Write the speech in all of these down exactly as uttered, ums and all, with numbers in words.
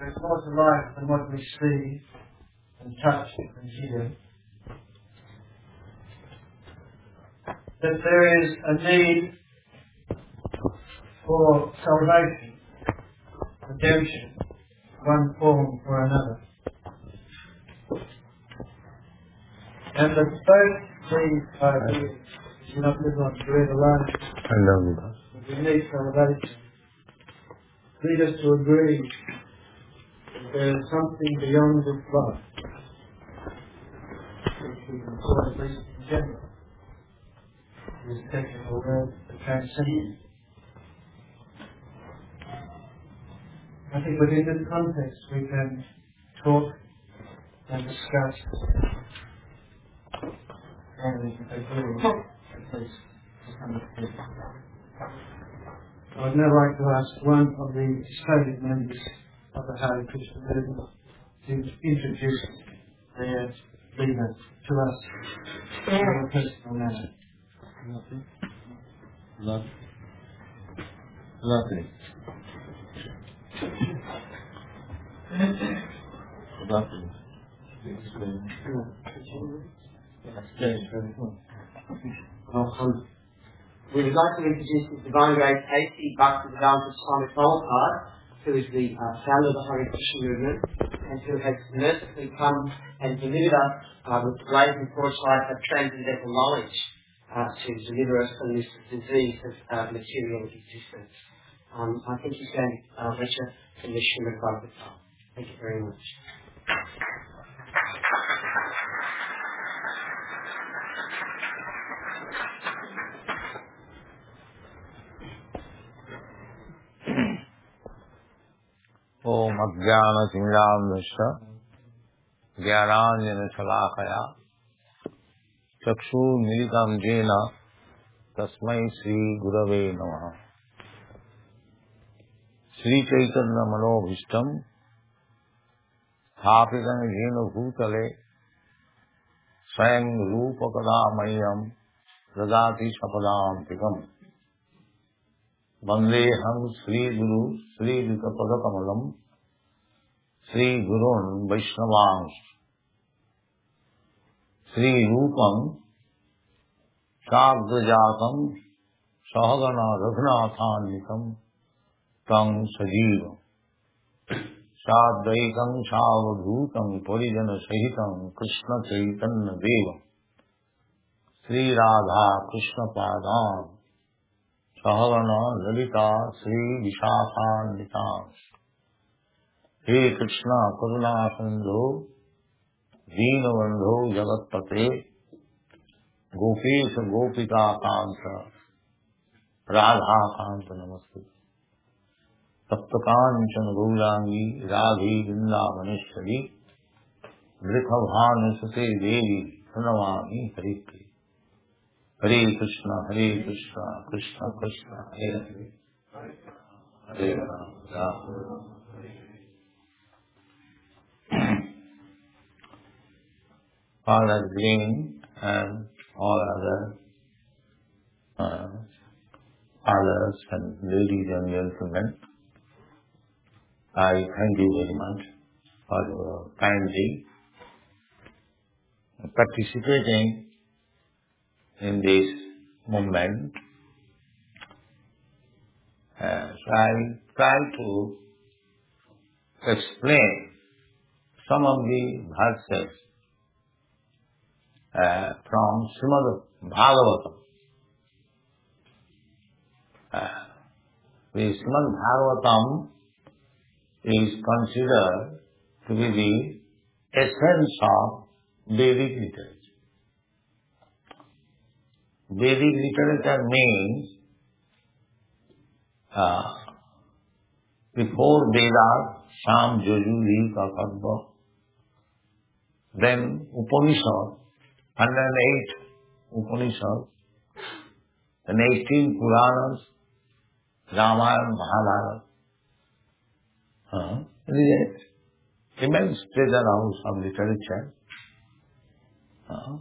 there's more to life than what we see and touch and hear. That there is a need for salvation, redemption, one form or another. And that both these ideas do not live on bread alone. I love you. We need salvation. Lead us to agree that there is something beyond this life, which we can call, at least in general, this technical word, the transcendent. I think within this context we can talk and discuss and agree, at least to some extent. I would now like to ask one of the stated members of the Hare Krishna movement to introduce their leader to us in a personal manner. Nothing. Nothing. Nothing. Nothing. We would like to introduce His Divine Grace A C Bhaktivedanta Swami Prabhupada, who is the uh, founder of the Hare Krishna movement and who has mercifully come and delivered us uh, with the great and torchlight of transcendental knowledge uh, to deliver us from this disease of uh, material existence. Um, I think he's going to uh, lecture from the Srimad Bhagavatam. Thank you very much. Om Ajnana Tindrandasya Jnananjana Shalakaya Chakshu Militam Jena Tasmai Sri Gurave Namaha. Sri Chaitanya Manobhishtam Thapitam Jena Bhutale Swayam Rupa Kadamayam Radati Sapadam Tikam Vandeham Sri Guru Sri Vikapadakamalam Sri Gurun Vaishnavans Sri Rupam Shagdajatam Sahagana Raghunathanikam Tang Sajivam Sadvaikam Savadhutam Parijana Sahitam Krishna Chaitanya Devam Sri Radha Krishna Padam Sahagana Lalita Sri Vishakhanvitam He Krishna Karuna Sindhu Deenabandhu Jagatpate Gopesha Gopika Kanta Radha Kanta Namaste Saptakanchana Gaurangi Radhi Vrindavaneshwari Vrikhabhani Sate Devi Pranamami Harike Hare Krishna, Hare Krishna, Krishna Krishna, Hare Hare, Hare Rama, Rama Rama, Hare Hare. Father Green and all other uh, fathers and ladies and gentlemen, I thank you very much for your kindly participating in this movement. Uh, so I try to explain some of the verses uh, from Srimad Bhagavatam. Uh, the Srimad Bhagavatam is considered to be the essence of Vedic literature. Vedic literature means uh, before Vedas, Sam, Yajur, Kakabha, then Upanishad, one hundred eight Upanishads, then eighteen Puranas, Ramayana, Mahabharata. Uh, it is an immense treasure house of literature. Uh,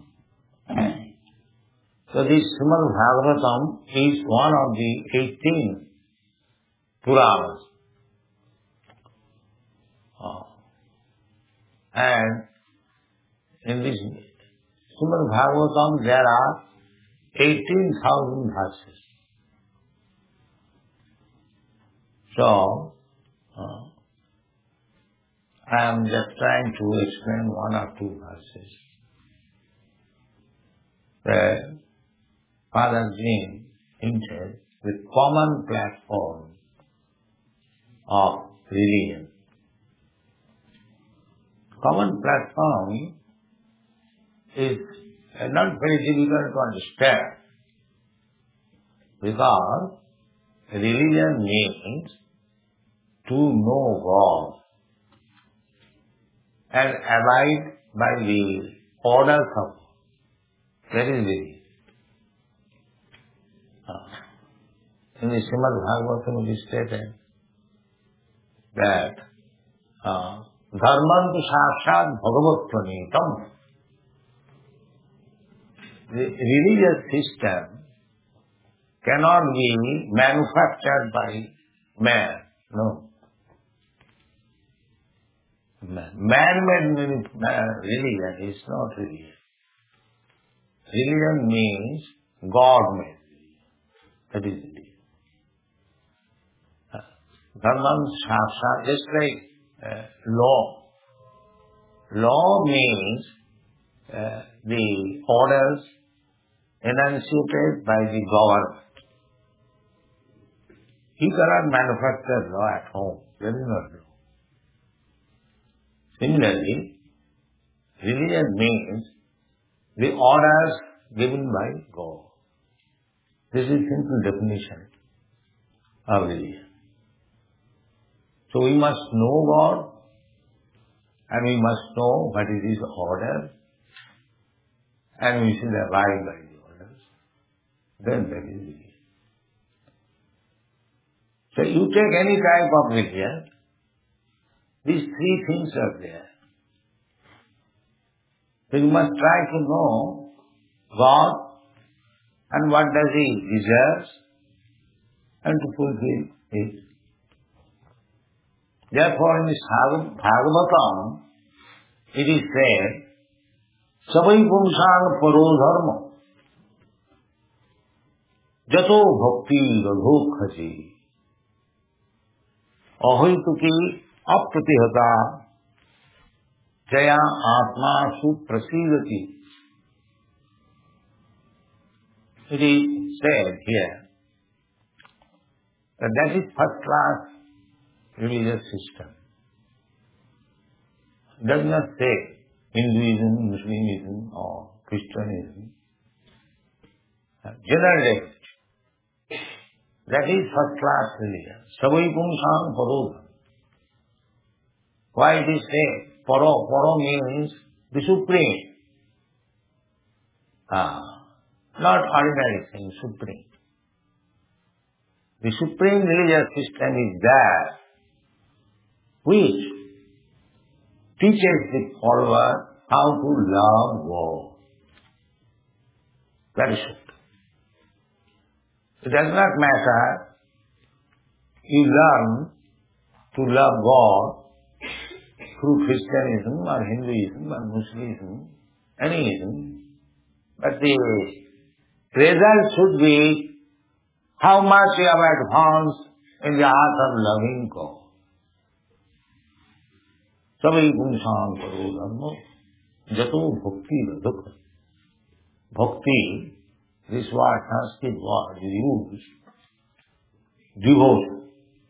So this Srimad Bhagavatam is one of the eighteen Puranas And in this Srimad Bhagavatam there are eighteen thousand verses. So, uh, I am just trying to explain one or two verses. Where Father Jim hinted the common platform of religion. Common platform is not very difficult to understand because religion means to know God and abide by the orders of God. That is religion. In the Srimad Bhagavatam it is stated that dharmantu sakshat bhagavat pranitam. The religious system cannot be manufactured by man. No. Man-made religion is not religion. Religion means God-made. That is religion. Dharman shastra, just like uh, law. Law means uh, the orders enunciated by the government. He cannot manufacture law at home. There is no law. Similarly, religion means the orders given by God. This is simple definition of religion. So we must know God and we must know what is His order and we should abide by the orders. Then that is religion. So you take any type of religion, these three things are there. So you must try to know God and what does He deserve and to fulfill it. Therefore in this Bhagavatam it is said, Savai Pumsang Paro Dharma Jato Bhakti Radho Khaji Ahoituki Apratihata Jaya Atma Suprasidati. It is said here that that is first class religious system. It does not say Hinduism, Muslimism or Christianism. General language. That is first class religion. Savai Pumsang Paro. Why it is said Paro? Paro means the supreme. Ah, not ordinary thing, supreme. The supreme religious system is that which teaches the follower how to love God. Very simple. It does not matter you learn to love God through Christianism or Hinduism or Muslimism, any ism, but the result should be how much you have advanced in the art of loving God. Savai Pumsang Paro Dharma Jato Bhakti Radha. Bhakti, this word, Sanskrit word, is used. Devotion.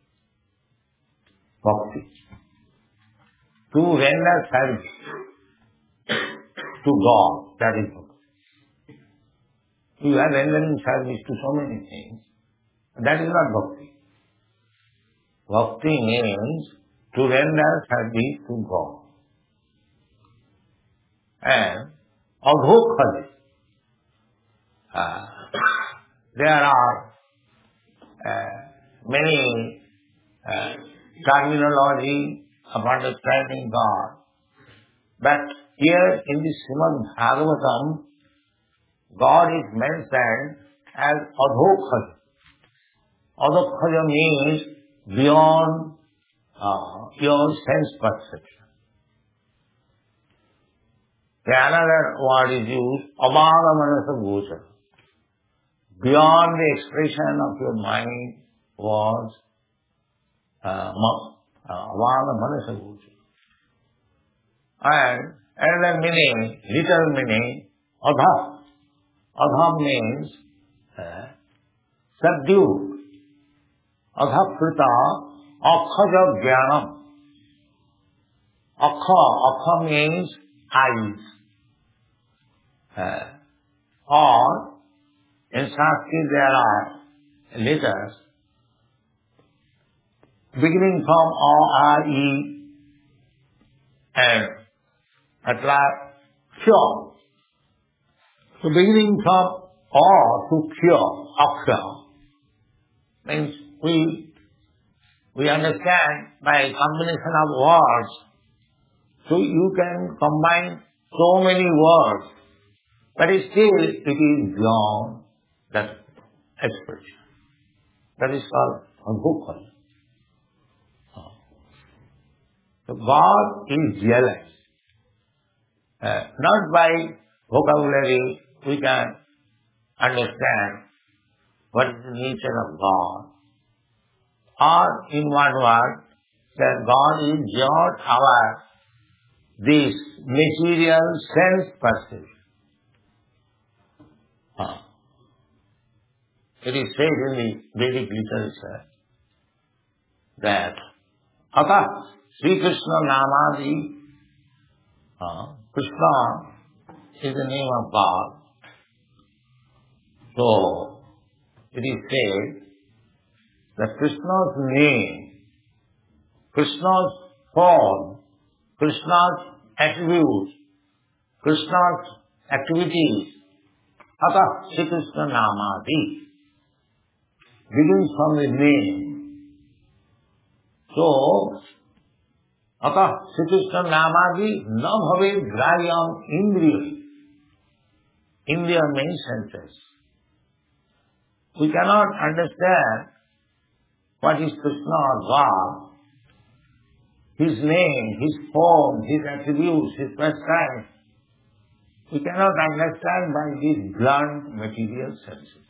Bhakti. To render service to God, that is bhakti. You are rendering service to so many things. That is not bhakti. Bhakti means to render service to God. And adhokkhali. Uh, there are uh, many uh, terminology of understanding God. But here in the Srimad Bhagavatam, God is mentioned as adhokkhali. Adhokkhali means beyond uh, your sense perception. The another word is used, abhava manasa gochara. Beyond the expression of your mind was uh, abhava manasa gochara. And another meaning, literal meaning, adha. Adha means uh, subdued. Adha krita akhaja jnanam. Akha, akha means eyes. Uh, or in Sanskrit there are letters beginning from O, R, E and at last Kyo. So beginning from O to Kyo, Aksha, means we we understand by combination of words. So you can combine so many words, but still it is beyond that expression. That is called advokal. So God is realized. Uh, not by vocabulary we can understand what is the nature of God. Or in one word, that God is beyond our this material sense perception. Uh, it is said in the Vedic literature that Ata Sri Krishna Namadi, uh, Krishna is the name of God. So it is said that Krishna's name, Krishna's form, Krishna's attributes, Krishna's activities, Ata Sri Krishna Namadi, begins from the name. So, Ata Sri Krishna Namadi na bhave grahyam indriya. Indriya means senses. We cannot understand what is Krishna or God, His name, His form, His attributes, His pastimes. We cannot understand by these blunt material senses.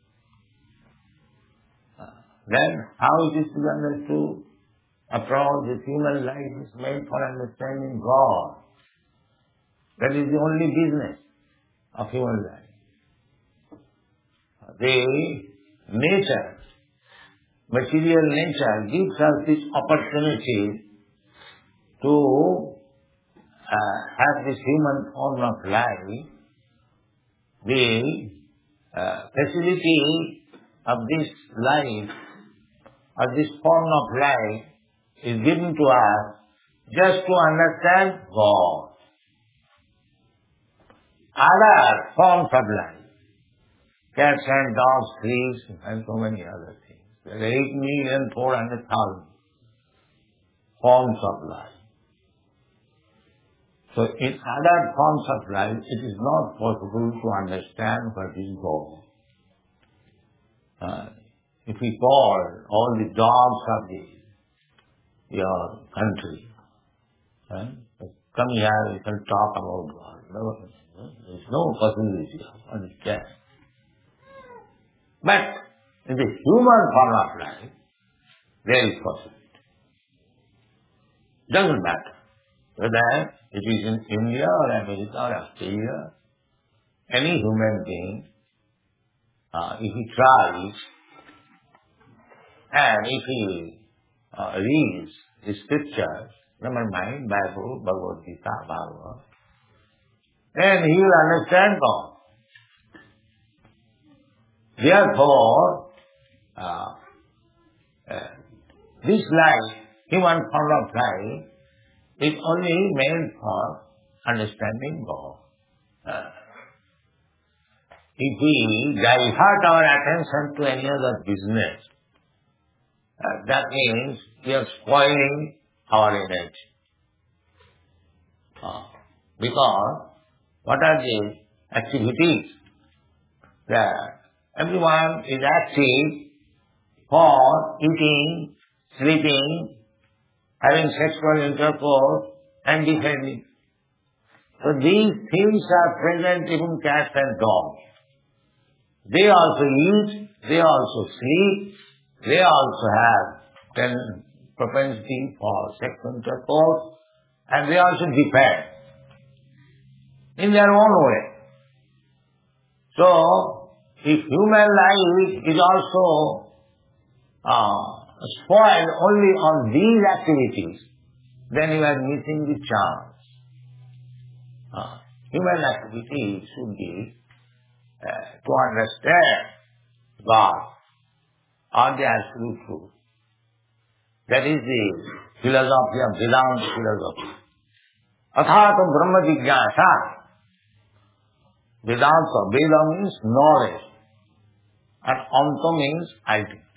Uh, then how it is to be understood? After all, this human life is made for understanding God. That is the only business of human life. The nature, material nature gives us this opportunity to uh, have this human form of life. The uh, facility of this life, of this form of life, is given to us just to understand God. Other forms of life, cats and dogs, trees, and so many other things. There are eight million four hundred thousand forms of life. So in other forms of life, it is not possible to understand what is God. Uh, if we call all the dogs of the, your country, uh, come here, we can talk about God. No, there is no possibility of understanding. But in the human form of life, there is possibility. Doesn't matter whether it is in India or America or Australia, any human being, uh, if he tries and if he uh, reads the scriptures, never mind Bible, Bhagavad Gita, Bhagavad, then he will understand God. Therefore, uh, uh, this life, human form of life, is only meant for understanding God. Uh, if we divert our attention to any other business, uh, that means we are spoiling our energy. Uh, because what are the activities that everyone is active for eating, sleeping, having sexual intercourse and defending. So these things are present even cats and dogs. They also eat, they also sleep, they also have ten propensity for sexual intercourse, and they also depend in their own way. So, if human life is also uh, spoiled only on these activities, then you are missing the chance. Uh, human activity should be uh, to understand God or the absolute truth. That is the philosophy of Vedanta philosophy. Athata Brahma Jigyasa. Vedanta, Veda means knowledge, and Anta means ultimate.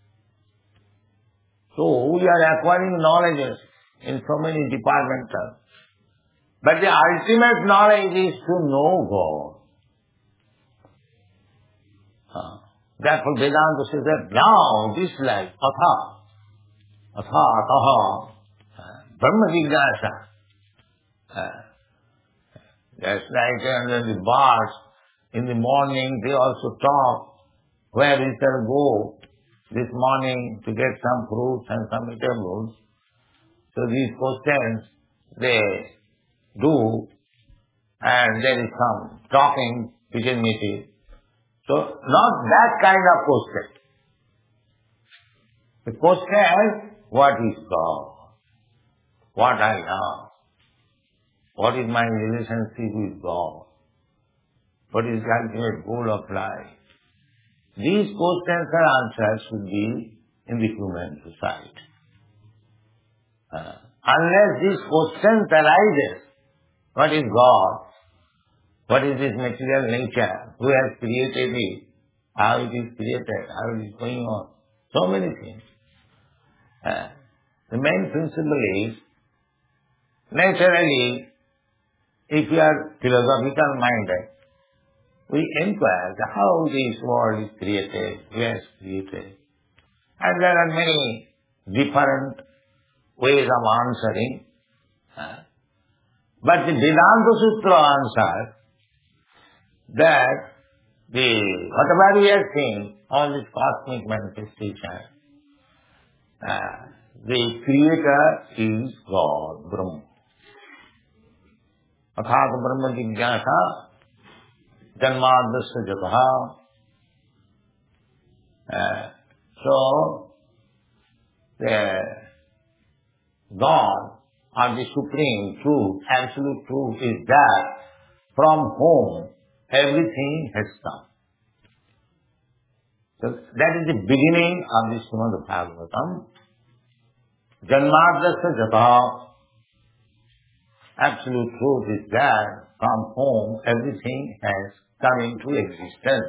So we are acquiring knowledges in so many departments. But the ultimate knowledge is to know God. Uh, therefore Vedanta says that now this life, atha, atha, ataha, uh, Brahma Jigyasa. Uh, that's like under the bars, in the morning they also talk, where we shall go this morning to get some fruits and some vegetables. So these questions they do, and there is some talking between meetings. So not that kind of question. The question, what is God? What I am? What is my relationship with God? What is the ultimate goal of life? These questions and answers should be in the human society. Uh, unless these questions arises, what is God? What is this material nature? Who has created it? How it is created? How it is going on? So many things. Uh, the main principle is, naturally, if you are philosophical minded, we inquire how this world is created, who has created. And there are many different ways of answering. Uh, but the Vedanta Sutra answers that the whatever we are seeing, all this cosmic manifestation, uh, the Creator is God, Brahma. Athata Brahma Jigyasa Janmadasya Jataha. Uh, so, the God or the Supreme Truth, Absolute Truth is that from whom everything has come. So, that is the beginning of the Srimad Bhagavatam. Janmadasya Jataha. Absolute truth is that from whom everything has come into existence.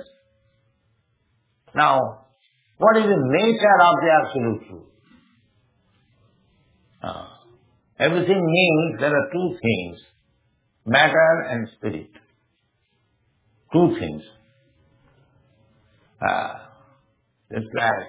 Now, what is the nature of the absolute truth? Uh, everything means there are two things, matter and spirit. Two things. Uh, just like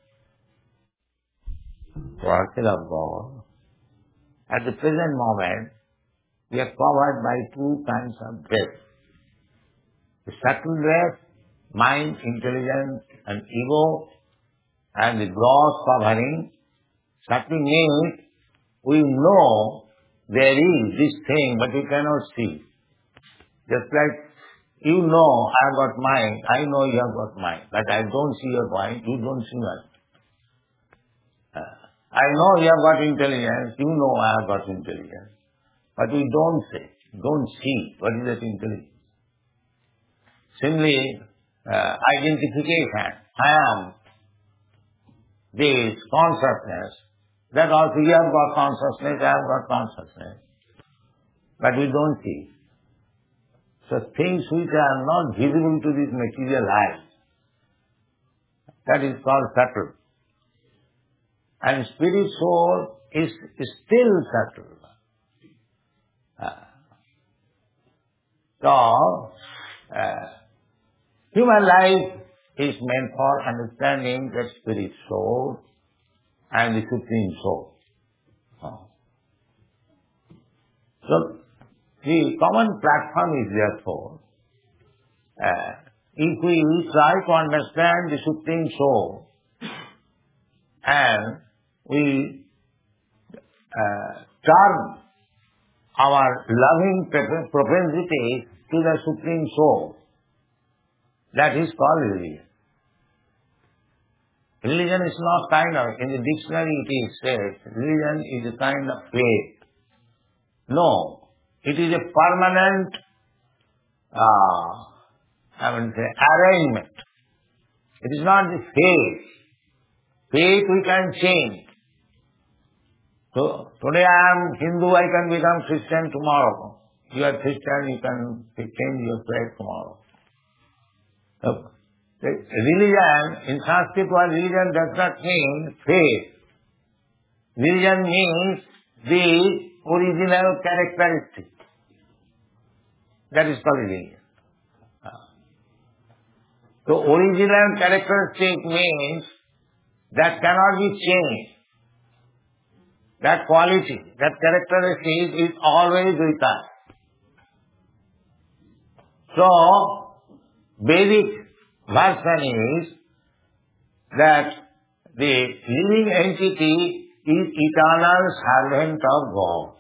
worship of God. At the present moment, we are covered by two kinds of breath. The subtle breath, mind, intelligence and ego, and the gross covering. Subtle means we know there is this thing but we cannot see. Just like you know I have got mind, I know you have got mind, but I don't see your mind, you don't see mine. Uh, I know you have got intelligence, you know I have got intelligence. But we don't say, don't see what is that intelligence. Similarly, uh, identification, I am this consciousness, that also you have got consciousness, I have got consciousness. But we don't see. So things which are not visible to this material eye, that is called subtle. And spirit soul is, is still subtle. Uh, so, uh, human life is meant for understanding the spirit soul and the supreme soul. Uh, so, the common platform is therefore, uh, if we try to understand the Supreme Soul and we uh, turn our loving propensity to the Supreme Soul, that is called religion. Religion is not kind of, in the dictionary it is said, religion is a kind of faith. No, it is a permanent, uh, I would say, arrangement. It is not the faith. Faith we can change. So, today I am Hindu, I can become Christian tomorrow. You are Christian, you can change your faith tomorrow. So, religion, in Sanskrit word, religion does not mean faith. Religion means the original characteristic. That is called religion. So original characteristic means that cannot be changed. That quality, that characteristic is always with us. So, Vedic version is that the living entity is eternal servant of God.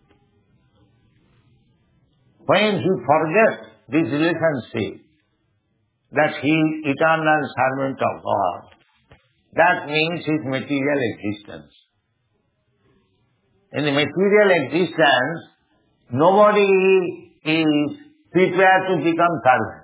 When he forgets this relationship, that he is eternal servant of God, that means his material existence. In the material existence, nobody is prepared to become servant.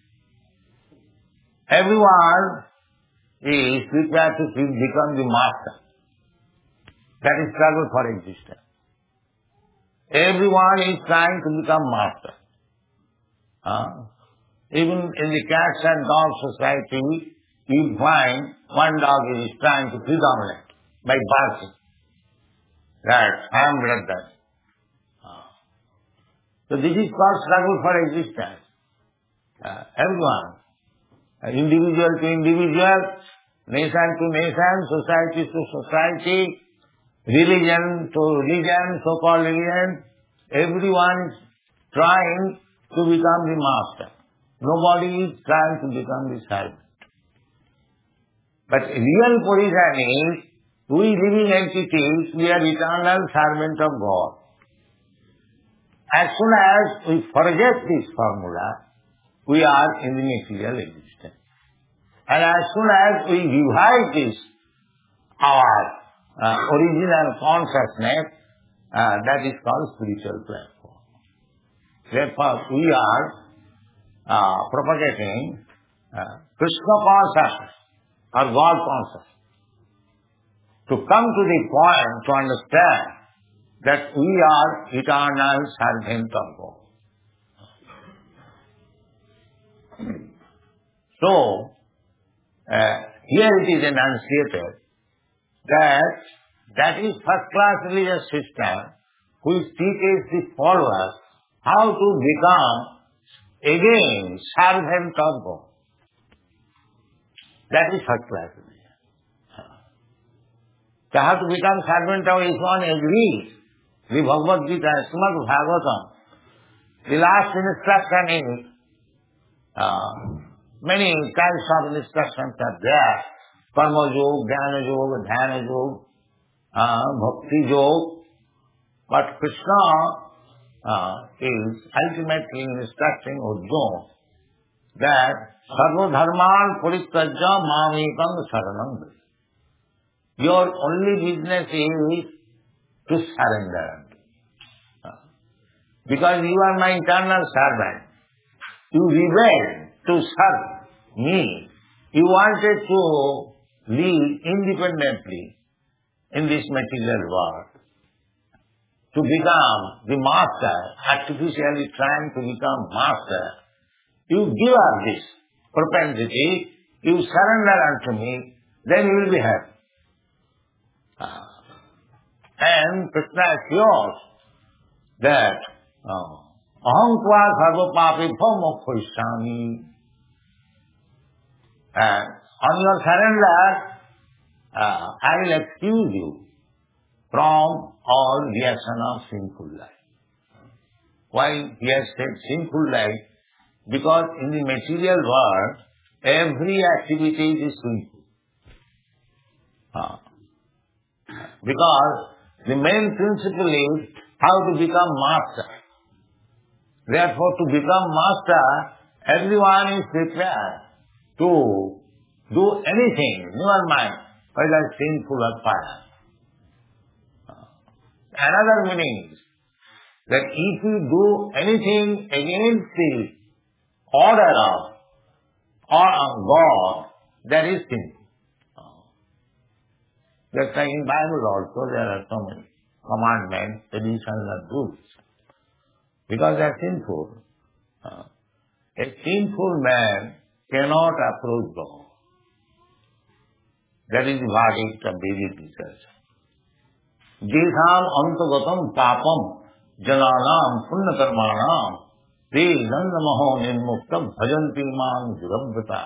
Everyone is prepared to become the master. That is struggle for existence. Everyone is trying to become master. Uh, even in the cats and dogs society, you find one dog is trying to predominate by barking. That I am like that. Uh, so this is called struggle for existence. Uh, everyone, uh, individual to individual, nation to nation, society to society, religion to religion, so-called religion, everyone is trying to become the master. Nobody is trying to become the servant. But real position is, we living entities, we are eternal servant of God. As soon as we forget this formula, we are in the material existence. And as soon as we revive this, our uh, original consciousness, uh, that is called spiritual platform. Therefore, we are uh, propagating uh, Krishna consciousness or God consciousness. To come to the point to understand that we are eternal servant of God. So, uh, here it is enunciated that that is first class religious system which teaches the followers how to become again servant of God. That is first class religion. So how to become servant of each one agrees. The Bhagavad Gita, Srimad Bhagavatam, the last instruction is, uh, many types of instructions are there. Karma Yoga, Jnana Yoga, Dhyana Yoga, uh, Bhakti Yoga. But Krishna uh, is ultimately instructing Arjuna that Sarva Dharman Parityajya Mamekam Saranam Vraja. Your only business is to surrender. Because you are my eternal servant. You rebelled to serve me. You wanted to live independently in this material world. To become the master, artificially trying to become master. You give up this propensity, you surrender unto me, then you will be happy. And Krishna assures that aham tva sarva papibhyo mokshaami. And on your surrender, uh, I will excuse you from all reaction of sinful life. Why he has said sinful life? Because in the material world, every activity is sinful. Ah. Because the main principle is how to become master. Therefore, to become master, everyone is prepared to do anything, never mind whether sinful or pious. Another meaning is that if you do anything against the order of or of God, that is sinful. Just like in Bible also there are so many commandments, traditions and rules. Because they are sinful. A sinful man cannot approach God. That is the verdict of Vedic research. Jesham antagatam papam jananam punya karmanam te dandamaho nirmuktam bhajanti man jurabrata.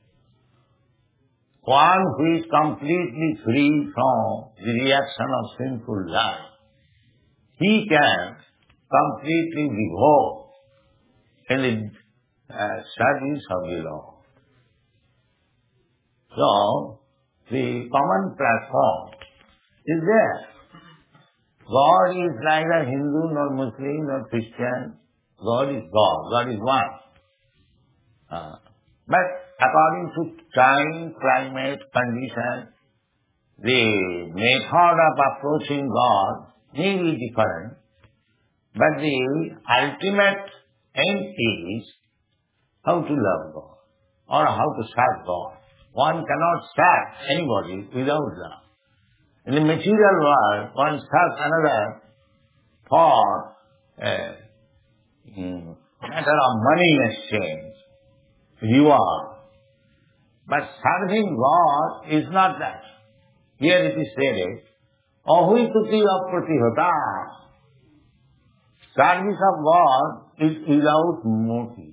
One who is completely free from the reaction of sinful life, he can completely devote in the uh, service of the Lord. So, the common platform is there. God is neither Hindu nor Muslim nor Christian. God is God. God is one. Uh, but according to time, climate, condition, the method of approaching God may be different. But the ultimate aim is how to love God or how to serve God. One cannot serve anybody without love. In the material world, one serves another for a mm, matter of money exchange, reward. But serving God is not that. Here it is said, Ahui tuti apratihata. Service of God is without motive.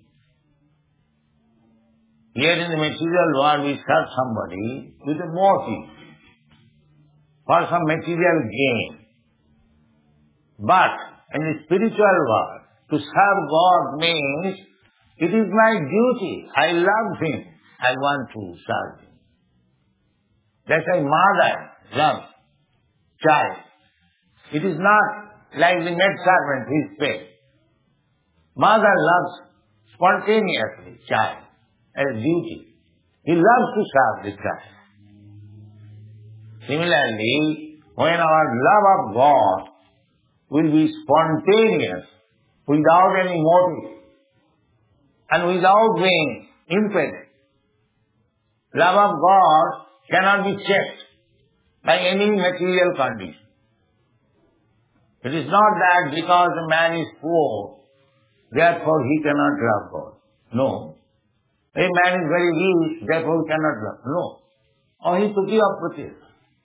Here in the material world we serve somebody with a motive for some material gain. But in the spiritual world, to serve God means it is my duty. I love Him. I want to serve Him. That's why mother loves child. It is not like the maid servant who is paid. Mother loves spontaneously child as duty. He loves to serve the child. Similarly, when our love of God will be spontaneous, without any motive, and without being impeded, love of God cannot be checked by any material condition. It is not that because a man is poor, therefore he cannot love God. No. A man is very rich, therefore he cannot love. No. Or he took you up with it.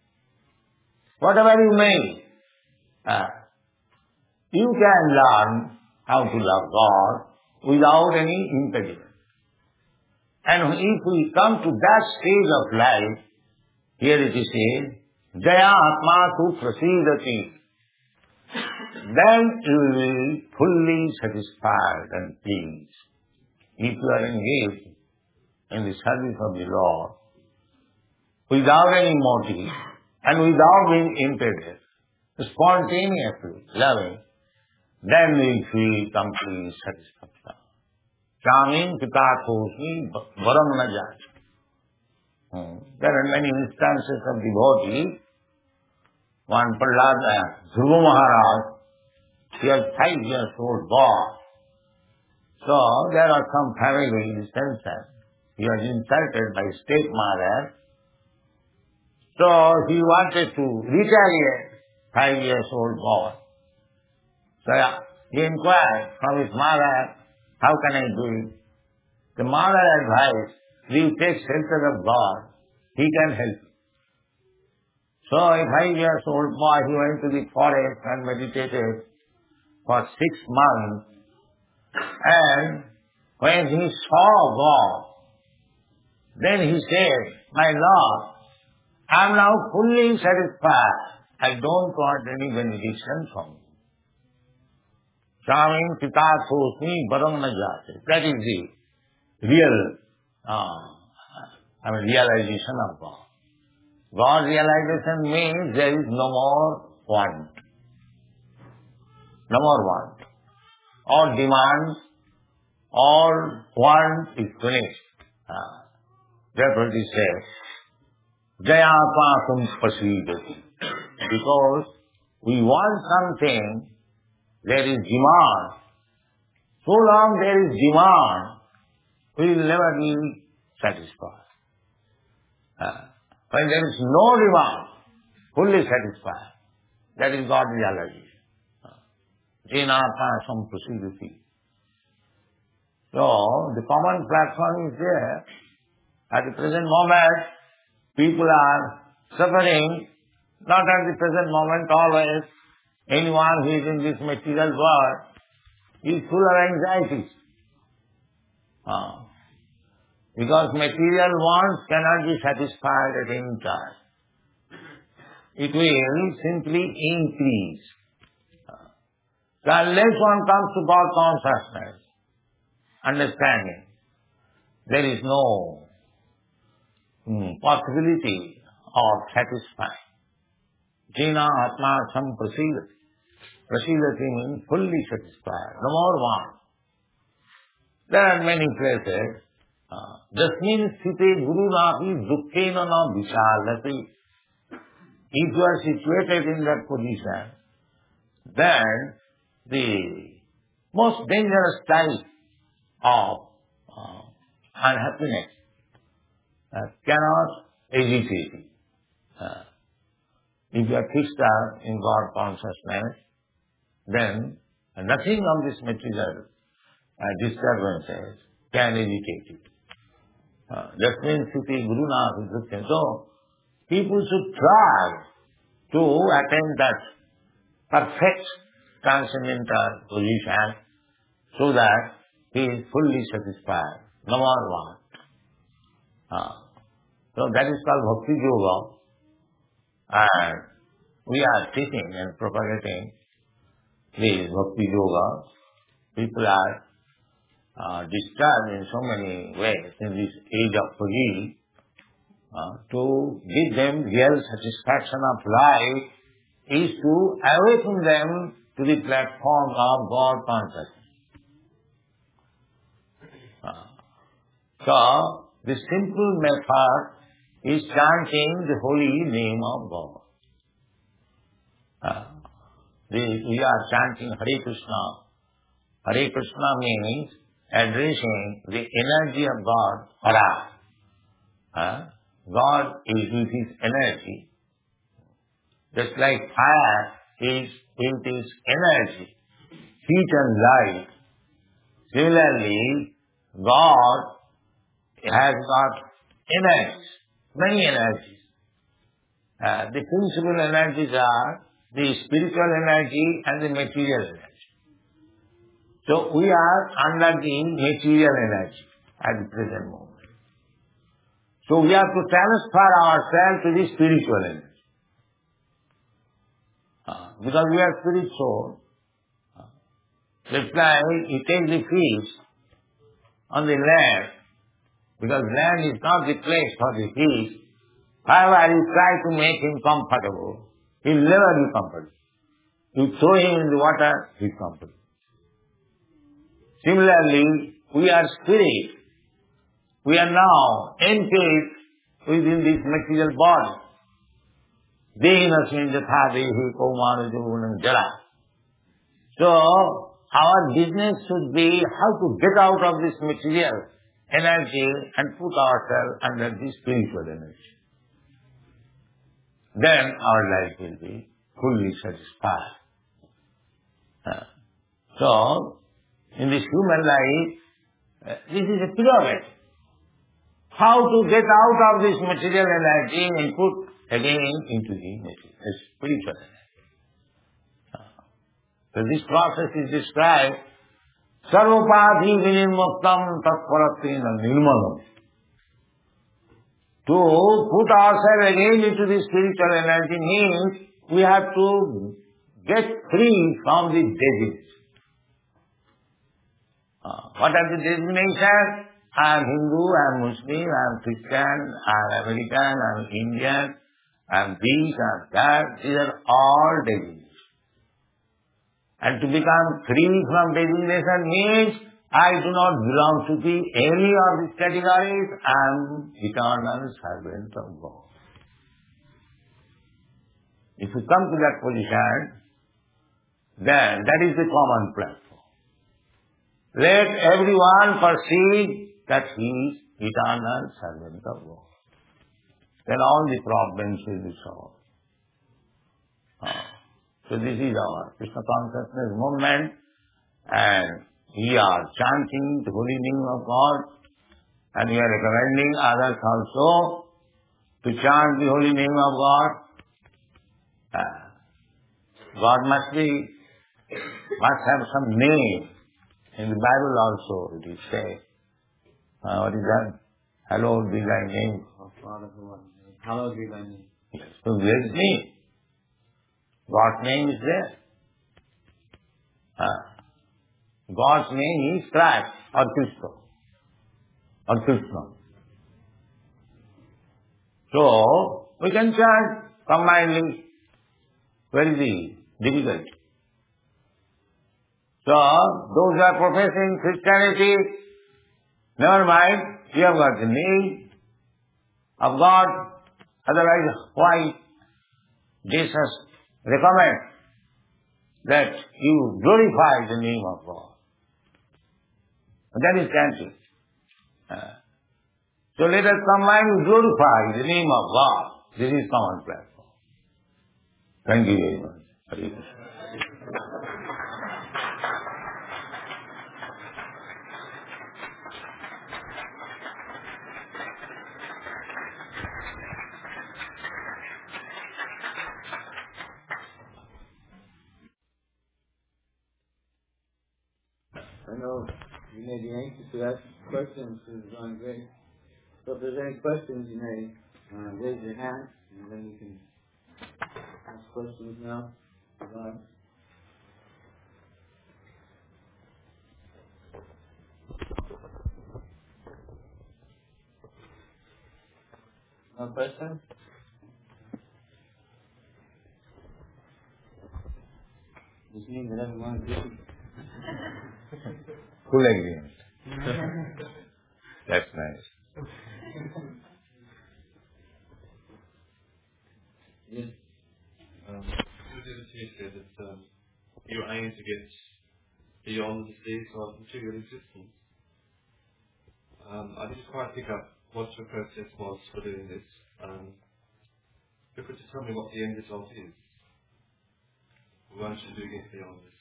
Whatever you may, uh, you can learn how to love God without any impediment. And if we come to that stage of life, here it is said, Jaya Atma tu prasidati. Then you will be fully satisfied and pleased. If you are engaged in the service of the Lord, without any motive, and without being impeded, spontaneously loving, then we feel complete satisfaction. Chamin pitatosmi varam na jat. There are many instances of devotees. One Prahlad, Dhruva Maharaj, he was five years old boy. So there are some family instances. He was insulted by stepmother. So he wanted to retaliate, five years old boy. So he inquired from his mother, how can I do it? The mother advised, you take shelter of God, He can help you. So a five years old boy, he went to the forest and meditated for six months. And when he saw God, then he said, my Lord, I am now fully satisfied. I don't want any benediction from you. Swamin Pita Thosmi Barang Najate. That is the real, uh, I mean, realization of God. God realization means there is no more want. No more want. All demands, all want is finished. Uh, therefore it says, Jayapasam Pasidati. Because we want something, there is demand. So long there is demand, we will never be satisfied. Uh, when there is no demand, fully satisfied, that is God realization. Jinapasam Prasidati. So, the common platform is there. At the present moment, people are suffering, not at the present moment always. Anyone who is in this material world is full of anxieties. Uh, because material wants cannot be satisfied at any time. It will simply increase. Uh, so unless one comes to God consciousness, understanding, there is no mm, possibility of satisfying. Jina Atma Sam Prasidati. Prasidati means fully satisfied, no more want. There are many places. Jasmin Sthite Guru Napi Dukkena na Vichalati. If you are situated in that position, then the most dangerous type of uh, unhappiness uh, cannot agitate you. Uh, if you are fixed up in God consciousness, then nothing of this material uh, disturbances can agitate you. Uh, that means Sthiti Guru Napi. So, people should try to attain that perfect transcendental position so that he is fully satisfied, no more want. Uh, so that is called Bhakti Yoga, and we are teaching and propagating this Bhakti Yoga. People are uh, disturbed in so many ways in this age of greed. Uh, to give them real satisfaction of life is to awaken them to the platform of God consciousness. Uh, so, the simple method is chanting the holy name of God. Uh, the, we are chanting Hare Krishna. Hare Krishna means addressing the energy of God, Hara. Uh, God is with His energy. Just like fire is with its energy, heat and light. Similarly, God has got energies, many energies. Uh, the principal energies are the spiritual energy and the material energy. So we are under the material energy at the present moment. So we have to transfer ourselves to the spiritual energy. Uh, because we are spirit soul. Uh, that's why you take the fish on the land, because land is not the place for the fish. However, you try to make him comfortable, he will never be comfortable. You throw him in the water, he is comfortable. Similarly, we are spirit. We are now encased within this material body. Dehinasmin jatha dehi kaumana javanam jara. So, our business should be how to get out of this material energy and put ourselves under this spiritual energy. Then our life will be fully satisfied. Uh, so, in this human life, uh, this is a pyramid. How to get out of this material energy and put again into the material, spiritual energy. Uh, so this process is described, sarvapadhi vinirmuktam tatparatrina nirmalam. To put ourselves again into the spiritual energy means we have to get free from the disease. Uh, what are the designations? I am Hindu, I am Muslim, I am Christian, I am American, I am Indian, I am this, I am that. These are all designations. And to become free from designation means I do not belong to the any of these categories. I am eternal servant of God. If you come to that position, then that is the common platform. Let everyone perceive that he is eternal servant of God. Then all the problems will be solved. Uh, so this is our Krishna consciousness movement, and we are chanting the holy name of God, and we are recommending others also to chant the holy name of God. Uh, God must be, must have some name. In the Bible also it is said, uh, what is that? Hallowed be thy name. Oh, Father, who art in heaven, hallowed be thy name. Yes. So there is name. God's name is there. Uh, God's name is Christ or Krishna or Krishna. So we can chant combinedly. Where is the difficulty? So those who are professing Christianity, never mind, you have got the name of God. Otherwise, why Jesus recommends that you glorify the name of God? That is chanting. Uh, so let us combine and glorify the name of God. This is common platform. Thank you very much. Hare Krishna. I know you may be anxious to ask questions to John Gray. So if there's any questions, you may uh, raise your hand, and then you can ask questions now. John. No question? This means that everyone agrees. Full agreement. That's nice. Yes. Um, you said that um, you aim to get beyond the stage of material existence. Um, I didn't quite pick up what your process was for doing this. Um, if you could just tell me what the end result is. Once you do get beyond this.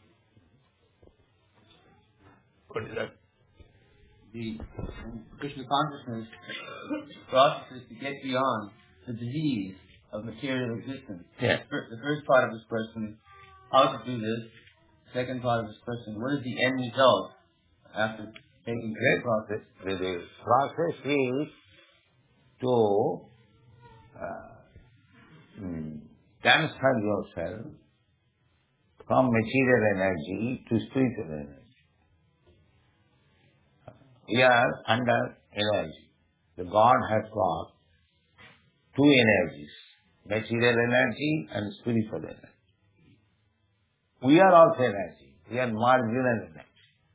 What is that? The Krishna consciousness process is to get beyond the disease of material existence. Yeah. The first part of this question, how to do this. Second part of this question, what is the end result after taking the process? The, the process is to uh, mm, transfer yourself from material energy to spiritual energy. We are under energy. The God has got two energies, material energy and spiritual energy. We are also energy. We are marginal energy.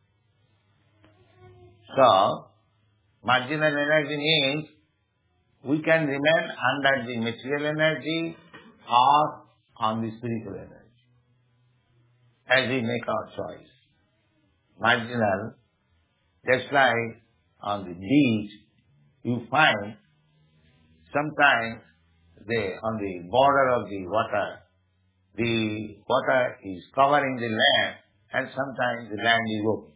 So, marginal energy means we can remain under the material energy or on the spiritual energy, as we make our choice. Marginal, just like on the beach, you find sometimes they, on the border of the water, the water is covering the land, and sometimes the land is open.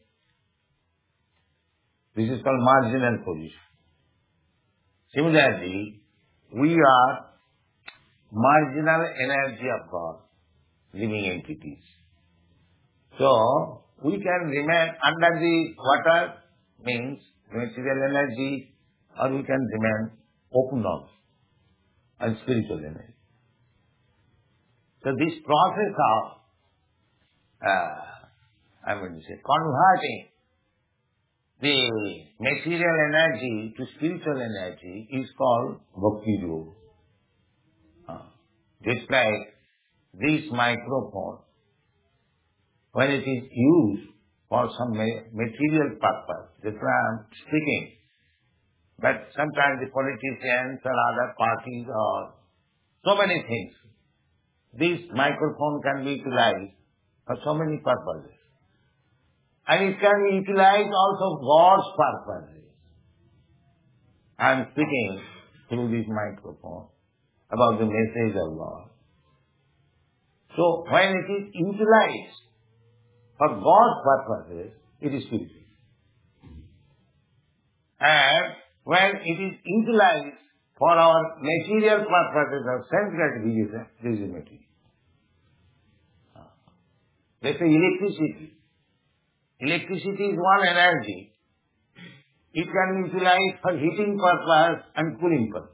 This is called marginal position. Similarly, we are marginal energy of God, living entities. So, we can remain under the water, means material energy, or we can remain open up and spiritual energy. So this process of, uh, I would say, converting the material energy to spiritual energy is called Bhakti Yoga. Uh, just like this microphone, when it is used for some ma- material purpose, that's why I am speaking. But sometimes the politicians or other parties or so many things, this microphone can be utilized for so many purposes. And it can be utilized also for God's purposes. I am speaking through this microphone about the message of God. So when it is utilized for God's purposes, it is spiritual. And when it is utilized for our material purposes of sense gratification, this is material. Let's say electricity. Electricity is one energy. It can be utilized for heating purpose and cooling purpose.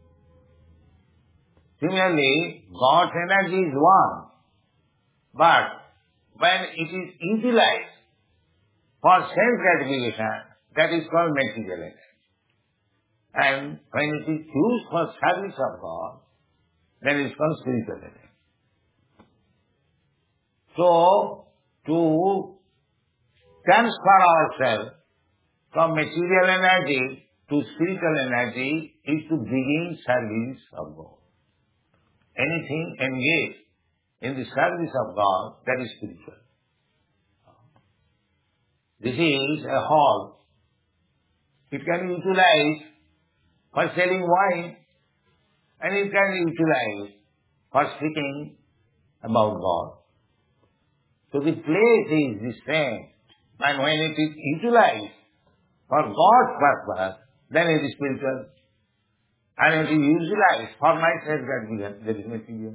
Similarly, God's energy is one. But when it is utilized for sense gratification, that is called material energy. And when it is used for service of God, then it is called spiritual energy. So, to transfer ourselves from material energy to spiritual energy is to begin service of God. Anything engaged in the service of God, that is spiritual. This is a hall. It can be utilized for selling wine, and it can be utilized for speaking about God. So the place is the same, and when it is utilized for God's purpose, then it is spiritual. And it is utilized for my self-gratification, that is material.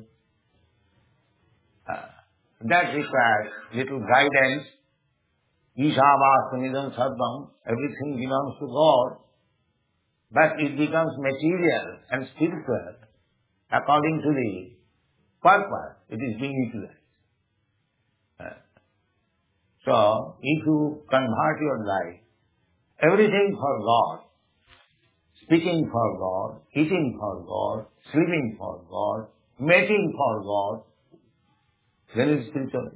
Uh, that requires little guidance. Ishavastamidam sarvam, everything belongs to God, but it becomes material and spiritual according to the purpose it is being utilized. Uh, so, if you convert your life, everything for God, speaking for God, eating for God, sleeping for God, mating for God, then it is spiritual.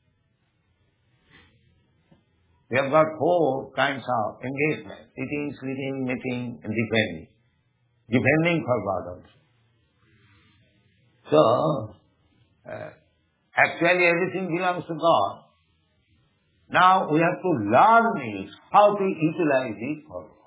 We have got four kinds of engagement: eating, sleeping, mating, and defending. Defending for God also. So, uh, actually everything belongs to God. Now we have to learn this, how to utilize it for God.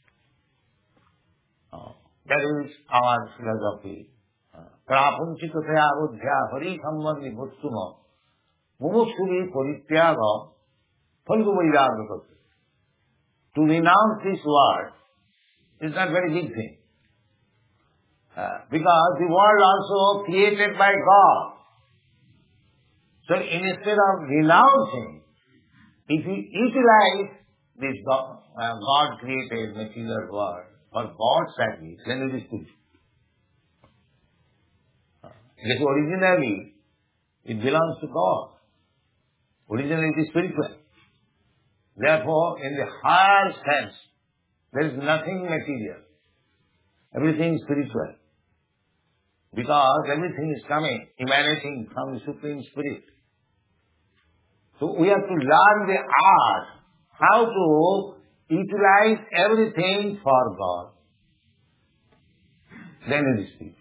Uh, that is our philosophy. Prapunchikataya buddhya hari sambandhi bhutsuma mumukshuvi parityaga phalgu vairagya. To renounce this word is not very big thing. Uh, because the world also created by God. So instead of renouncing, if you utilize this God, uh, God created material world for God's service, then it is good. Because originally it belongs to God. Originally it is spiritual. Therefore, in the higher sense, there is nothing material. Everything is spiritual. Because everything is coming, emanating from the Supreme Spirit. So we have to learn the art, how to utilize everything for God. Then it is spiritual.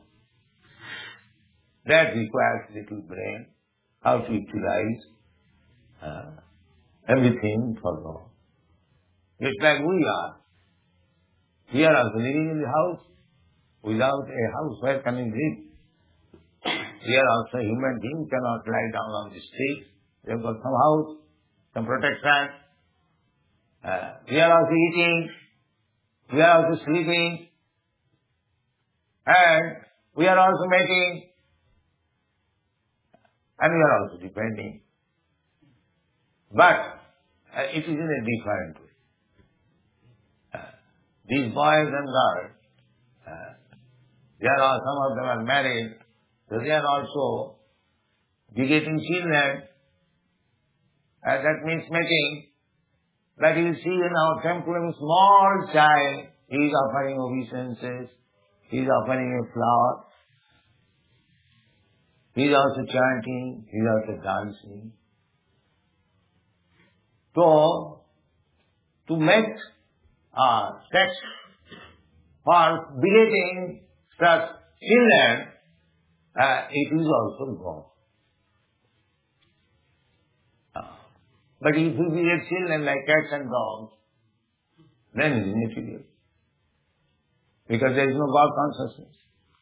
That requires little brain, how to utilize uh, everything for God. Just like we are. We are also living in the house. Without a house, where can we live? We are also human beings, cannot lie down on the street. We have got some house, some protection. Uh, we are also eating. We are also sleeping. And we are also making. And we are also depending. But uh, it is in a different way. Uh, these boys and girls, uh, there are some of them are married, so they are also begetting children. And that means making. But you see in our temple, a small child, he is offering obeisances, he is offering a flower, he is also chanting, he is also dancing. So, to make a text for begetting such children, uh, it is also wrong. Uh, but if you beget children like cats and dogs, then it is material. Because there is no God consciousness.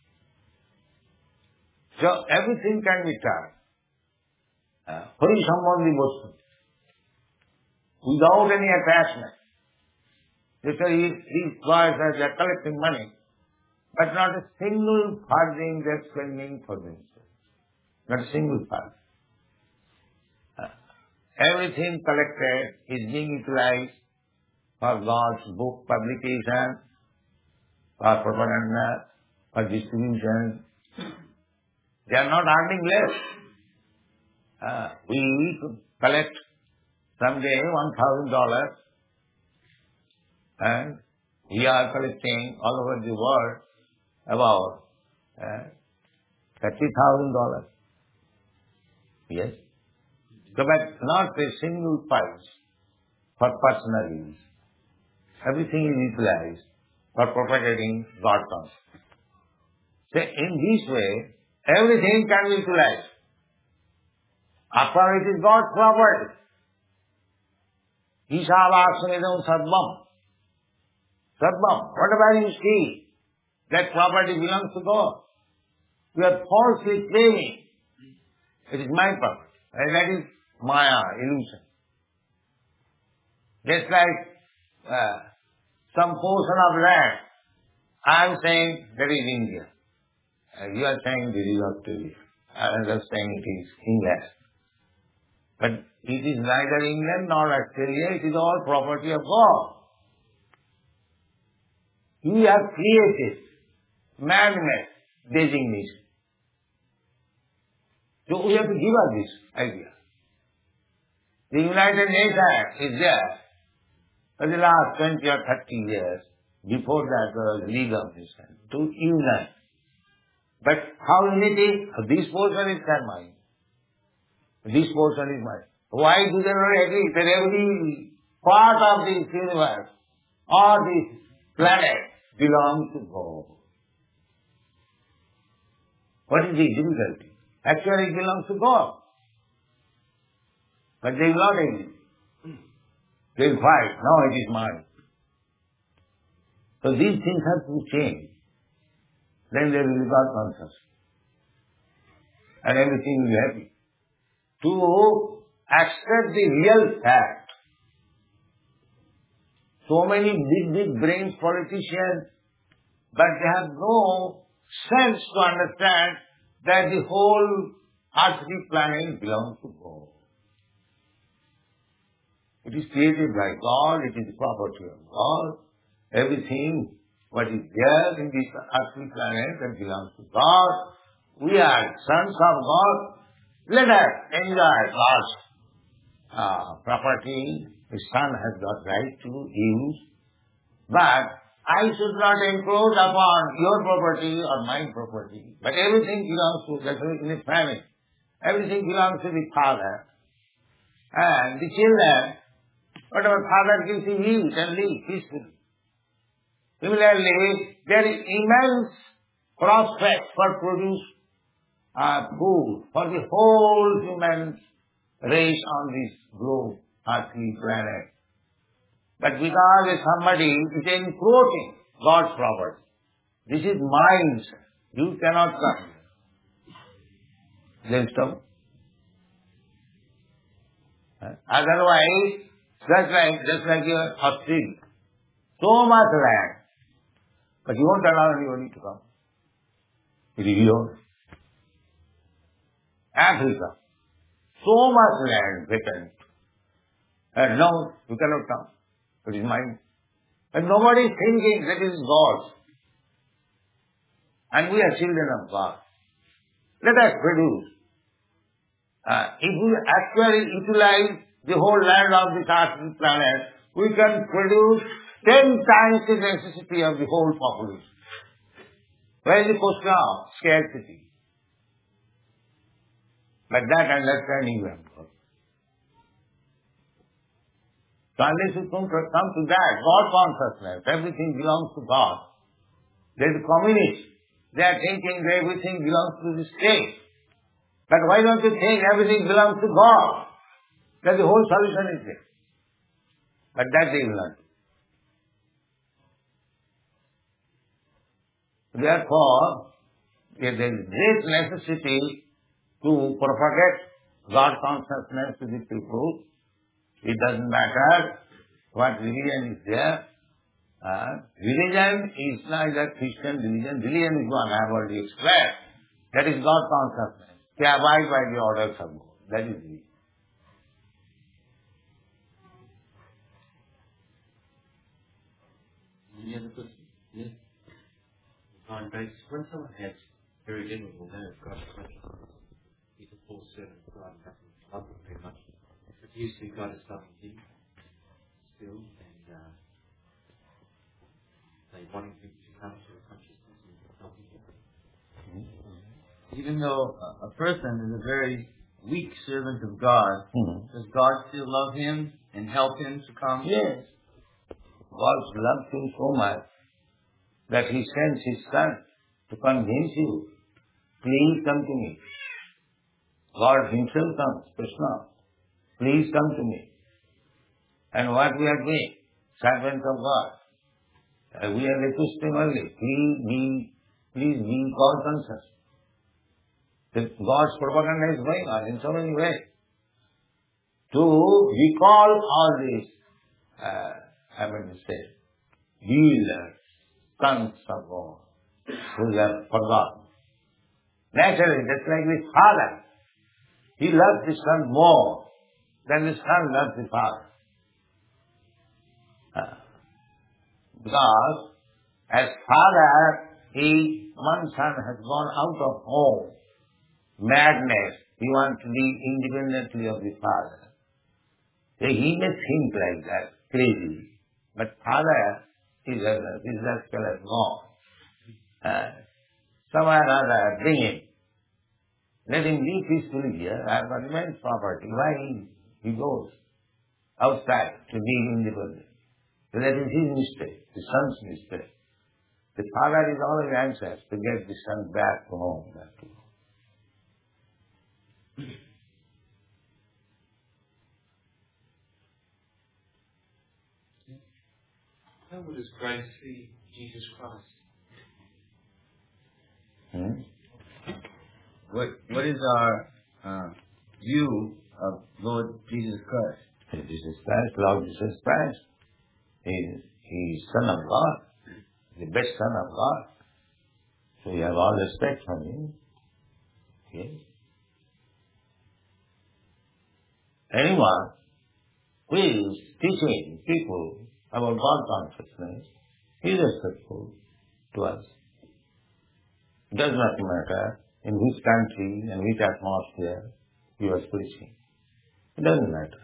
So everything can be tried. Hari Sambandhi Vastu. Without any attachment. Because these boys are they are collecting money, but not a single farthing they are spending for themselves. Not a single farthing. Everything collected is being utilized for God's book publication, for propaganda, for distribution. They are not earning less. Uh, we collect someday one thousand dollars and we are collecting all over the world about uh, thirty thousand dollars. Yes. So, but not a single price for personal use. Everything is utilized for propagating God consciousness. So, in this way, everything can be utilized. After all, it is God's property. Ishavasumidam sarvam. Sarvam. Whatever you see, that property belongs to God. You are falsely claiming it is my property. And that is Maya, illusion. Just like uh, some portion of land, I am saying that is India. Uh, you are saying this is Australia. I am just saying it is England. But it is neither England nor Australia, it is all property of God. You have created man-made designation. So we have to give up this idea. The United Nations is there for the last twenty or thirty years. Before that there was League of Nations to unite. But how unity? This portion is mine. This portion is mine. Why do they not agree that every part of this universe or this planet belongs to God? What is the difficulty? Actually it belongs to God. But they will not agree. They will fight. No, it is mine. So these things have to change. Then they will be God conscious. And everything will be happy. To accept the real fact. So many big, big brains politicians, but they have no sense to understand that the whole earthly planet belongs to God. It is created by God, it is the property of God. Everything what is there in this earthly planet that belongs to God. We are sons of God. Let us enjoy God's uh, property. The son has got right to use. But I should not encroach upon your property or my property. But everything belongs to, that's in the family. Everything belongs to the father. And the children, whatever father gives, he eat and live peacefully. Similarly, there is immense prospect for produce uh, food for the whole human race on this globe, earthly planet. But because somebody is encroaching God's property, this is mine, sir. You cannot come. Then stop. Uh, Otherwise, just like, just like your Australia, so much land, but you won't allow anybody to come. It is yours. Africa, so much land vacant. And no, you cannot come. It is mine. And nobody is thinking that it is God's. And we are children of God. Let us produce. Uh, if we actually utilize the whole land of this earthly planet, we can produce ten times the necessity of the whole population. Where is the question of scarcity? But that understanding we have got. So unless you come to, come to that, God consciousness, everything belongs to God. There is communists. They are thinking that everything belongs to the state. But why don't you think everything belongs to God? That the whole solution is there. But that they will not do. Therefore, there is great necessity to propagate God consciousness to the people. It doesn't matter what religion is there. Uh, religion is not a Christian religion. Religion is one I have already explained. That is God consciousness. They abide by the orders of God. That is religion. Any other questions? Yes? On base, when someone has very inwardly known God's consciousness, he's a full servant of God and doesn't love him very much. But do you see God as loving him still and uh, they wanting him to come to a consciousness and helping him? Even though a a person is a very weak servant of God, Hmm. does God still love him and help him to come? Yes. God loves you so much that He sends His Son to convince you. Please come to me. God Himself comes, Krishna. Please come to me. And what we are doing? Servants of God. Uh, we are requesting only, please be, please be God conscious. That God's propaganda is going on in so many ways. To recall all these, uh, I mean to say, healers, sons of God, who have forgotten. Naturally, just like the father, he loves the son more than the son loves the father. Uh, because as father, he, one son has gone out of home, madness, he wants to live independently of the father. So he may think like that, crazy. But father is a is as well as gone. Uh, somewhere or other, bring him. Let him live peacefully here. I have got immense property. Why he, he goes outside to live independent? So that is his mistake, the son's mistake. The father is always anxious to get the son back to home. Back to home. How would his grace see Jesus Christ? Hmm? What What is our uh, view of Lord Jesus Christ? Jesus Christ, Lord Jesus Christ, He is He is Son of God, the best Son of God. So you have all respect for Him. Yes. Anyone who is teaching people about God consciousness is respectful to us. It does not matter in which country and which atmosphere you are preaching. It doesn't matter.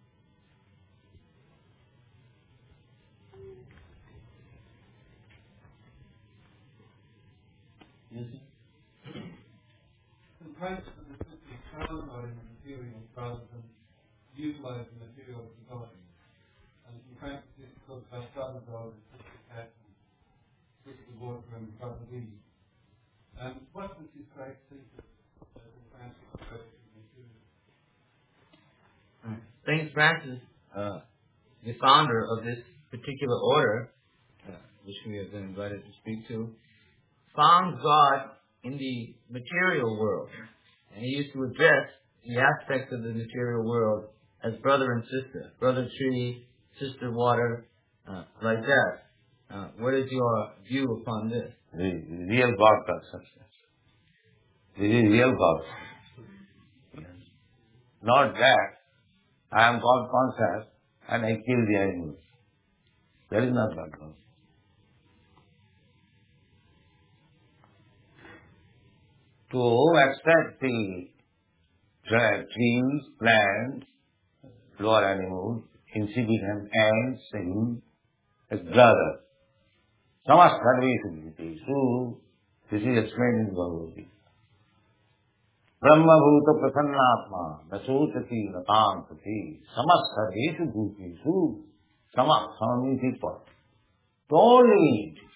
Yes, sir? The price of the simply translating the material rather than utilising the material of development. And in practice, this is called Brother God and Sister Cat and Sister Water and Brother Lee. Um, what does this great think of uh, the Francis approach to material? Saint Francis, uh, the founder of this particular order, uh, which we have been invited to speak to, found God in the material world. And he used to address the aspects of the material world as brother and sister, brother tree, sister water, uh, like that. Uh, what is your view upon this? The real God consciousness. This is real God. Yes. Not that I am God conscious and I kill the animals. That is not God conscious. To accept the trees, plants, lower animals insignificant ants and as brother. Samastarvesu bhutesu. This is explained in Bhagavad Gita. Brahma bhuta prasannatma nasotati natantati samastarvesu bhutesu. Sama, sama means equal. To all living entities.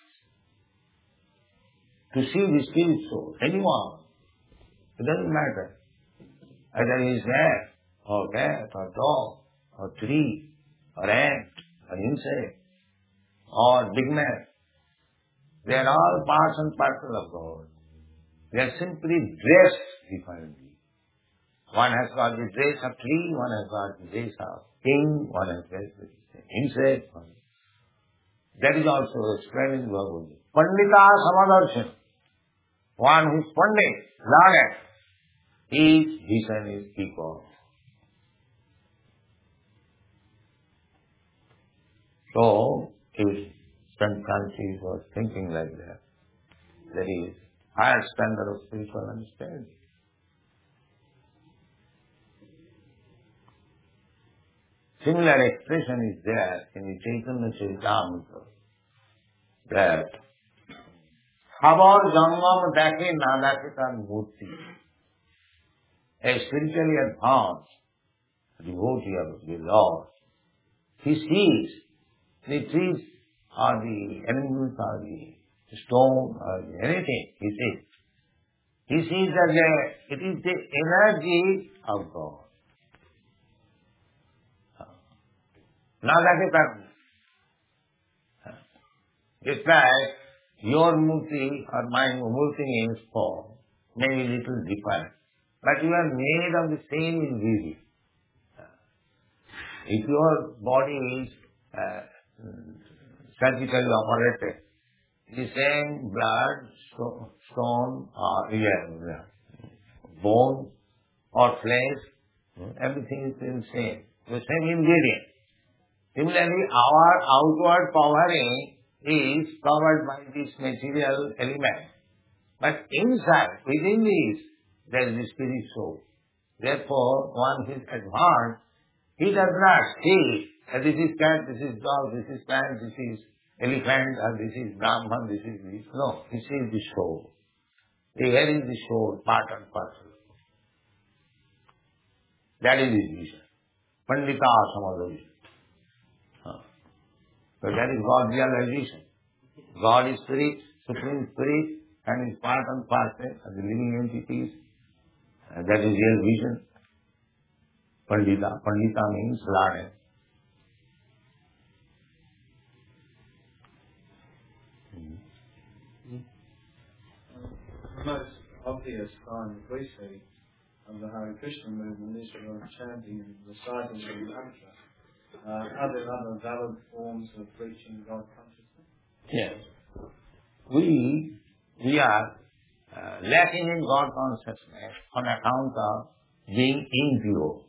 To see the spirit soul, anyone. It doesn't matter. Whether he is man, or cat, or dog, or tree, or ant, or insect, or big man. They are all parts and parcel of God. They are simply dressed differently. One has got the dress of tree, one has got the dress of king, one has got the insect. That is also explained in Bhagavad Gita. Pandita Samadarshan. One who is Pandit, learned, each vision is equal. So, if Saint Francis was thinking like that, that is higher standard of spiritual understanding. Similar expression is there in the Chaitanya Charitamrita that Khabar Jangam Dake Nadakitan Murti. A spiritually advanced devotee of the Lord, he sees the trees or the animals or the stone or the anything, he sees. He sees that the, it is the energy of God. Nadakitan. It's like your murti or my murti in form may be little different, but you are made of the same ingredient. If your body is uh, surgically operated, the same blood, sto- stone, or yeah, bone, or flesh, everything is the same, the same ingredient. Similarly, our outward covering is covered by this material element. But inside, within this, there is the spirit soul. Therefore, one who is advanced, he does not see that this is cat, this is dog, this is plant, this is elephant, or this is Brahman, this is this. No, he sees the soul. Here is the soul, part and parcel. That is his vision. Pandita Samadhi. So that is God's realization. God is spirit, supreme spirit, and is part and parcel of the living entities. And that is real vision. Pandita. Pandita means learned. The most obvious sign that we see of the Hare Krishna movement is your chanting and reciting the mantra. Uh, are there other valid forms of preaching God consciousness? Yes. We, we are uh, lacking in God consciousness on account of being impure.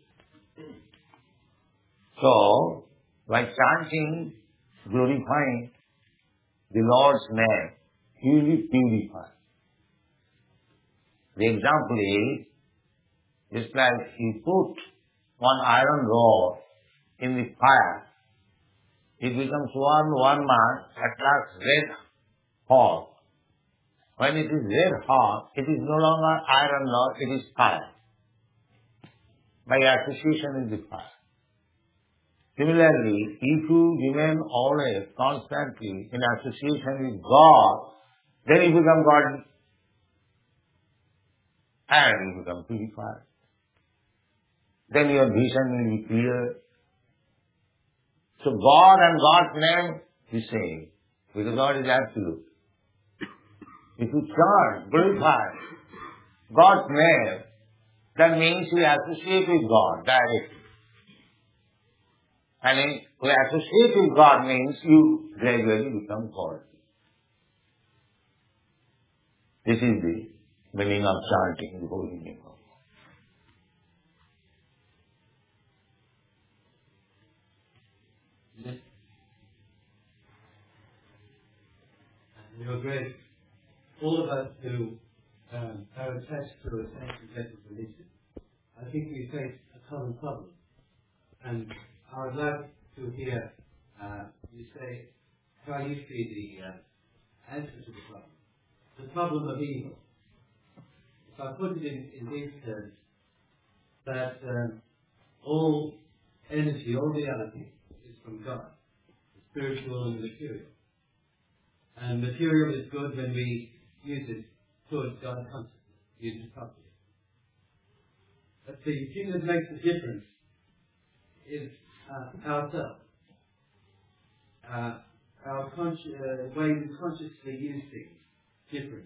So, by chanting, glorifying the Lord's name, you will be purified. The example is, it's like you put one iron rod in the fire, it becomes one, one month, at last red hot. When it is red hot, it is no longer iron rod, it is fire. By association with the fire. Similarly, if you remain always, constantly in association with God, then you become God and you become purified. Then your vision will be clear. So God and God's name is same, because God is absolute. If you chant, glorify God's name, that means you associate with God directly. And if you associate with God means you gradually become God. This is the meaning of chanting the holy name of God. Yes. You're great. All of us who um, are attached to a transcendental religion, I think we face a common problem. And I would like to hear uh, you say how you see the uh, answer to the problem. The problem of evil. If I put it in, in these terms, that um, all energy, all reality is from God, spiritual and material. And material is good when we use it towards God's consciousness, use it properly. But the thing that makes a difference is uh, ourselves. Uh, our consci- uh, way we consciously use things differently.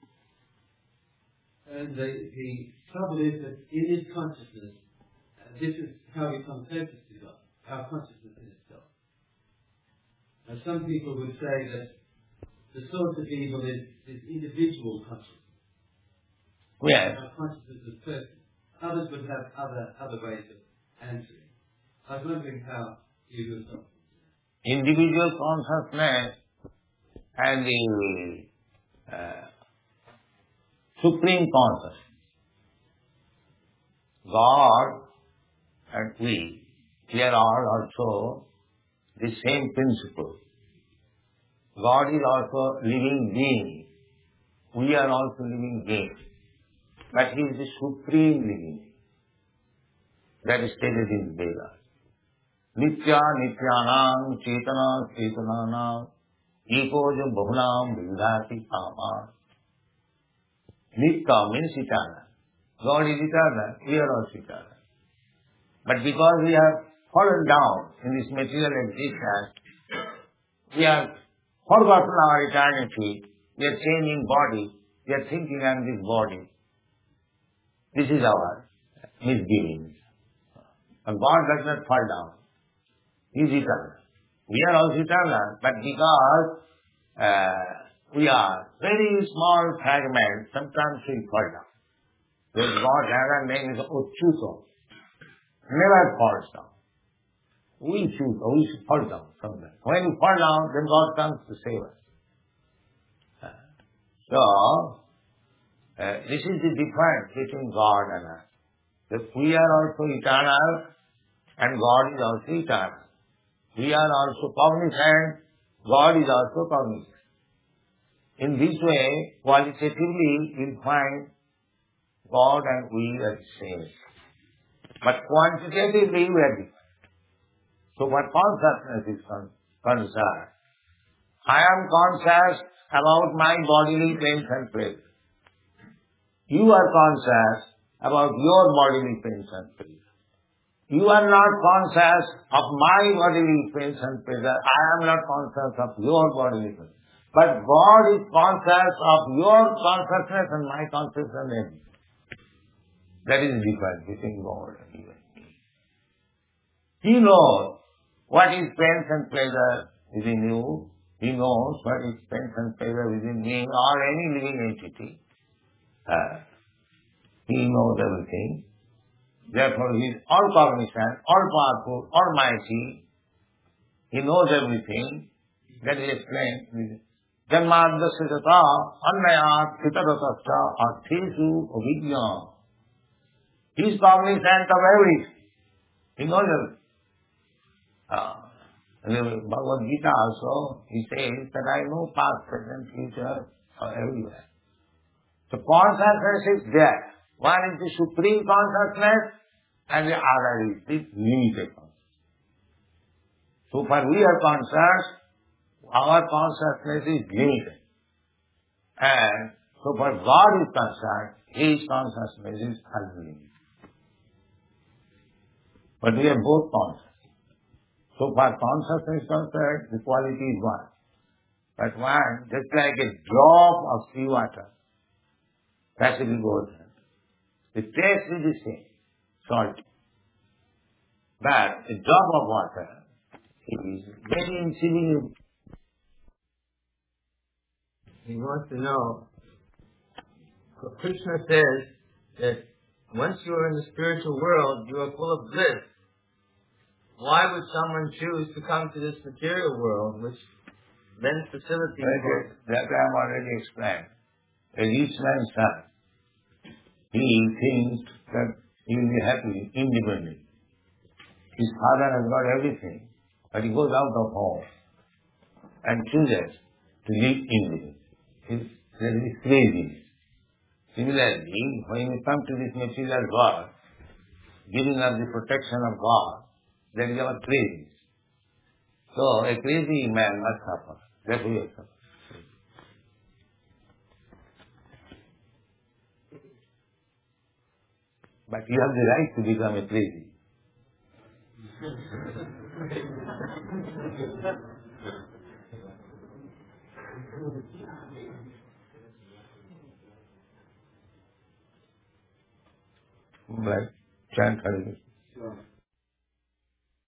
And the, the trouble is that in His consciousness, uh, this is how we come closest to God, our consciousness in itself. Now some people would say that the source of evil is, is individual consciousness. Yes. Our consciousness is personal. Others would have other other ways of answering. I was wondering how you yourself. Individual consciousness and the uh, supreme consciousness. God and we, we are all also the same principle. God is also living being. We are also living beings. But He is the supreme living being. That is stated in Vedas. Nitya nityanam chetana chetananam ekoja bahunam vidhati kama. Nitya means eternal. God is eternal. We are also eternal. But because we have fallen down in this material existence, we have forgotten our eternity. We are changing body. We are thinking I am this body. This is our misgivings. And God does not fall down. He is eternal. We are also eternal, but because uh, we are very small fragments, sometimes we fall down. Because God has a name is Achyuta. Never falls down. We choose, or we should fall down sometimes. When we fall down, then God comes to save us. Uh, so, uh, this is the difference between God and us. That we are also eternal and God is also eternal. We are also cognizant, God is also cognizant. In this way, qualitatively, you'll find God and we are the same. But quantitatively, we are different. So what consciousness is con- concerned, I am conscious about my bodily pains and pleasures. You are conscious about your bodily pains and pleasures. You are not conscious of my bodily pains and pleasures. I am not conscious of your bodily pains. But God is conscious of your consciousness and my consciousness. That is the difference between God and you and me. He knows what is pains and pleasure within you. He knows what is pains and pleasure within me or any living entity. Uh, he knows everything. Therefore, He is all cognizant, all powerful, almighty. He knows everything. That is explained. Janmadasya jata annayat hitaratasya arthesu avidya. He is cognizant of everything. He knows everything. Uh, in the Bhagavad Gita also, He says that I know past, present, future, uh, everywhere. So consciousness is there. One is the supreme consciousness and the other is the limited consciousness. So far we are conscious, our consciousness is limited. And so far God is concerned, His consciousness is unlimited. But we are both conscious. So far consciousness is concerned, the quality is one. But one, just like a drop of sea water, Pacific Ocean, the taste is the same, salt. But a drop of water is very insignificant. He wants to know, Krishna says that once you are in the spiritual world, you are full of bliss. Why would someone choose to come to this material world, which lends facility for... That I have already explained. A rich man's son, he thinks that he will be happy, independent. His father has got everything. but he goes out of home and chooses to live in this. That is crazy. Similarly, when you come to this material world, giving up the protection of God, that is our crazy. So a crazy man must suffer. That we have suffered. But you have the right to become a crazy. Right? Chant Hare Krishna.